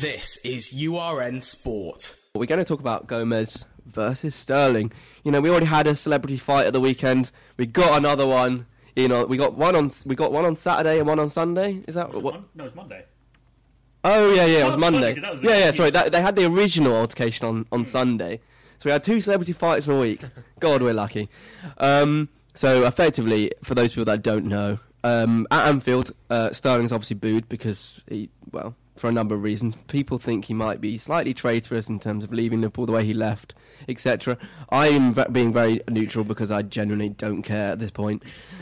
This is URN Sport. We're going to talk about Gomez versus Sterling. You know, we already had a celebrity fight at the weekend. We got another one. You know, we got one on Saturday and one on Sunday. Is that what? No, it's Monday. Oh yeah, it was Monday. Sorry. They had the original altercation on Sunday. So we had two celebrity fights in a week. God, we're lucky. So effectively, for those people that don't know, at Anfield, Sterling's obviously booed because for a number of reasons. People think he might be slightly traitorous in terms of leaving Liverpool the way he left, etc. I am being very neutral because I genuinely don't care at this point.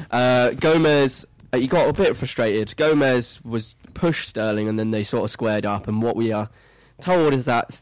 Gomez, he got a bit frustrated. Gomez was pushed Sterling and then they sort of squared up, and what we are told is that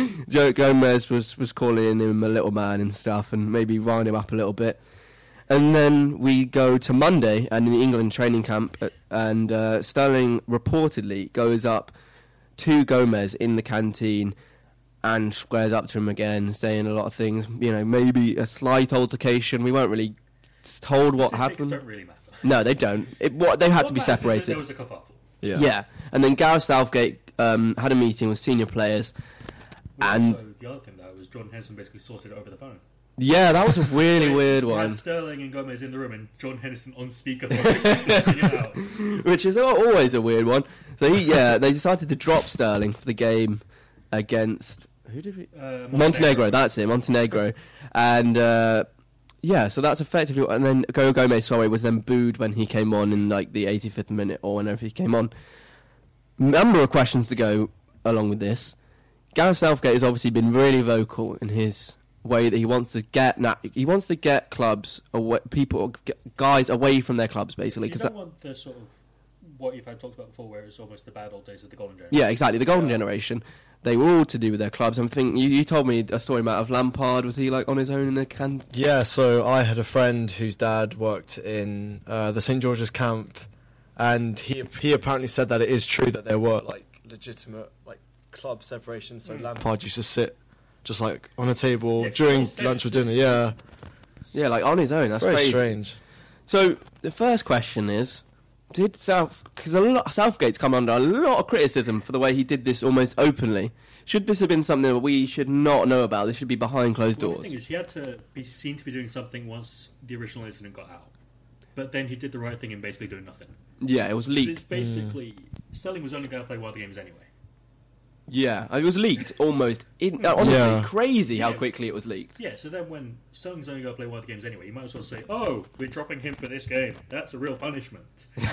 Gomez was calling him a little man and stuff and maybe riled him up a little bit. And then we go to Monday and in the England training camp, and Sterling reportedly goes up to Gomez in the canteen and squares up to him again, saying a lot of things. You know, maybe a slight altercation. We weren't really told what happened. Don't really matter. No, they don't. They had to be separated. There was a kerfuffle. Yeah. And then Gareth Southgate had a meeting with senior players, and also, the other thing though was John Henderson basically sorted it over the phone. Yeah, that was a really weird We one. had Sterling and Gomez in the room and John Henderson on speakerphone sorting it out. Which is always a weird one. So they decided to drop Sterling for the game against who did we? Montenegro. That's it, Montenegro. And so that's effectively. And then Gomez, was then booed when he came on in like the 85th minute or whenever he came on. Number of questions to go along with this. Gareth Southgate has obviously been really vocal in his way that he wants to get clubs away, guys away from their clubs, basically. You don't want the sort of what you've had talked about before, where it's almost the bad old days of the golden generation. Yeah, exactly. The golden generation. They were all to do with their clubs. I'm thinking you told me a story about Lampard. Was he like on his own in a can? Yeah. So I had a friend whose dad worked in the St George's camp, and he apparently said that it is true that there were like legitimate like club separations. So Lampard used to sit just like on a table during lunch or dinner, yeah, like on his own. That's very crazy. Strange. So the first question is, because Southgate's come under a lot of criticism for the way he did this almost openly. Should this have been something that we should not know about? This should be behind closed doors. The thing is, he had to be seen to be doing something once the original incident got out, but then he did the right thing in basically doing nothing. Yeah, it was leaked. It's basically Sterling was only going to play one of the games anyway. Yeah, it was leaked almost. Honestly, crazy how quickly it was leaked. Yeah, so then when Sterling's only going to play one of the games anyway, you might as well say, oh, we're dropping him for this game. That's a real punishment.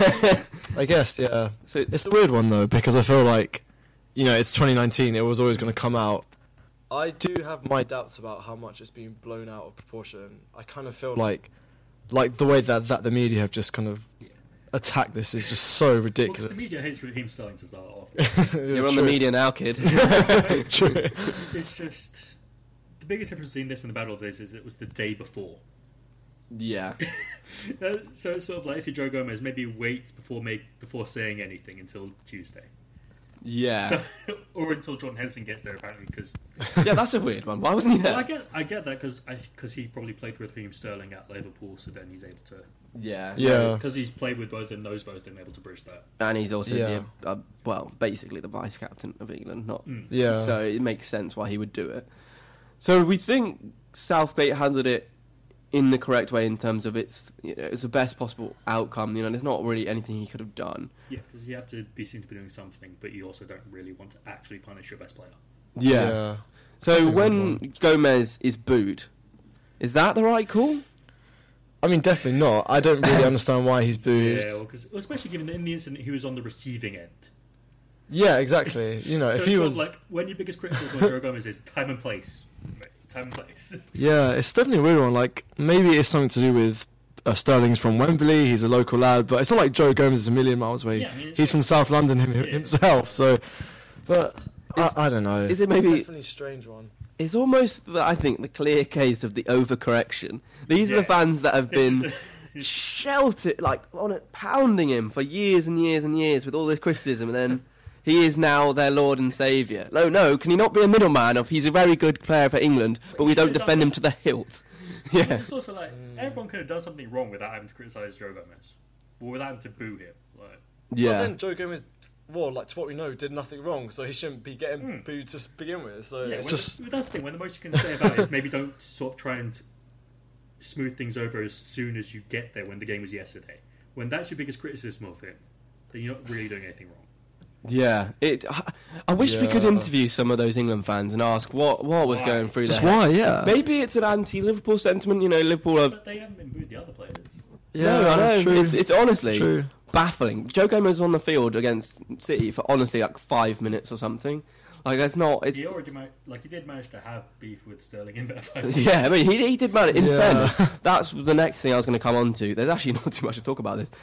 I guess, yeah. So it's a weird one, though, because I feel like, it's 2019, it was always going to come out. I do have my doubts about how much it's being blown out of proportion. I kind of feel like the way that the media have just kind of attack this is just so ridiculous. Well, the media hates Raheem Sterling to start off. You're on the media now, kid. True. It's just the biggest difference between this and the bad old days is it was the day before. Yeah. So it's sort of like if you're Joe Gomez, maybe wait before saying anything until Tuesday. Yeah. Or until John Henderson gets there, apparently, because... Yeah, that's a weird one. Why wasn't he there? Well, I get that because he probably played with Raheem Sterling at Liverpool, so then he's able to... Yeah. Because he's played with both and knows both and able to bridge that. And he's also, basically the vice-captain of England, not... Yeah. So it makes sense why he would do it. So we think Southgate handled it in the correct way in terms of it's the best possible outcome. There's not really anything he could have done. Yeah, because you have to be seen to be doing something, but you also don't really want to actually punish your best player. Yeah. So when Gomez is booed, is that the right call? I mean, definitely not. I don't really understand why he's booed. Yeah, especially given that in the incident he was on the receiving end. Yeah, exactly. So if he was like when your biggest criticism of Joe Gomez is time and place. Time and place. Yeah, it's definitely a weird one. Like, maybe it's something to do with Sterling's from Wembley, he's a local lad, but it's not like Joe Gomez is a million miles away. Yeah, I mean, he's from South London himself, so... But, I don't know. Is it maybe... It's definitely a strange one. It's almost, I think, the clear case of the overcorrection. These are the fans that have been sheltered, like, on it, pounding him for years and years and years with all this criticism, and then... He is now their Lord and Saviour. No, can he not be a middleman of he's a very good player for England, but we don't defend him to the hilt? Yeah. It's also like, everyone could have done something wrong without having to criticise Joe Gomez. Or without having to boo him. Yeah. But then Joe Gomez well, like to what we know, did nothing wrong, so he shouldn't be getting booed to begin with. So Yeah, it's just that's the thing. When the most you can say about it is maybe don't sort of try and smooth things over as soon as you get there when the game was yesterday. When that's your biggest criticism of him, then you're not really doing anything wrong. Yeah, I wish we could interview some of those England fans and ask what was going through just their why, head. yeah. Maybe it's an anti-Liverpool sentiment. You know, Liverpool are. But they haven't been booed the other players. No, I know. True. It's honestly True. baffling. Joe Gomez was on the field against City for honestly like 5 minutes or something. Like that's not. It's He already he did manage to have beef with Sterling in that fight. yeah. I mean, he did manage. In Yeah. fairness, that's the next thing I was going to come on to. There's actually not too much to talk about this.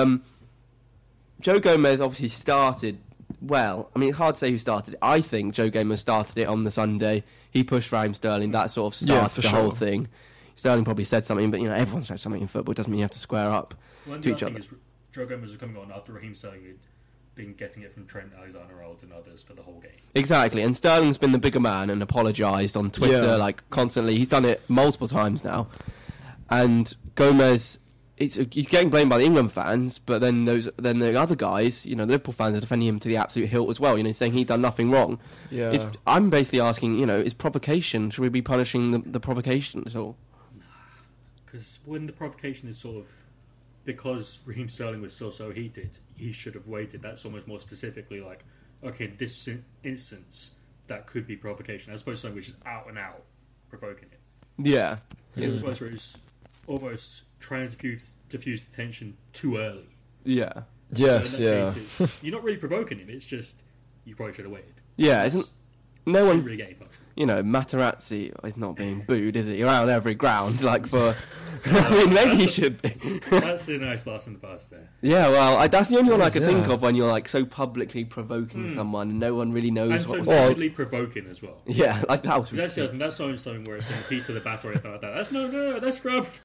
Joe Gomez obviously started. Well, I mean, it's hard to say who started it. I think Joe Gomez started it on the Sunday. He pushed Raheem Sterling. That sort of started for the sure. whole thing. Sterling probably said something, but you know, everyone says something in football. It doesn't mean you have to square up Well, to the each other other. thing is Joe Gomez was coming on after Raheem Sterling had been getting it from Trent Alexander-Arnold and others for the whole game. Exactly, and Sterling's been the bigger man and apologised on Twitter Yeah. like constantly. He's done it multiple times now, and Gomez, he's getting blamed by the England fans, but then the other guys, you know, the Liverpool fans are defending him to the absolute hilt as well. You know, saying he's done nothing wrong. Yeah. I'm basically asking, you know, is provocation? Should we be punishing the provocation at all? Because when the provocation is sort of because Raheem Sterling was still so heated, he should have waited. That's almost more specifically like, okay, in this instance, that could be provocation, as opposed to something which is out and out provoking it. Yeah, It was where it's almost trying to diffuse the tension too early. yeah, Yes, So in yeah. that case, it's, you're not really provoking him. It's just you probably should have waited. yeah. Isn't no Didn't one's really get any punishment. you know, Materazzi is not being booed, is he? Around every ground, like for. I mean, maybe he should be. That's a nice blast in the past there. Yeah, well, that's the only one I Is, could think yeah. of when you're like so publicly provoking someone and no one really knows And what so was. vividly provoking as well. Yeah, like that was. That's the other thing. That's not something where it's saying Peter the Bat or anything like that. That's no, that's scrub.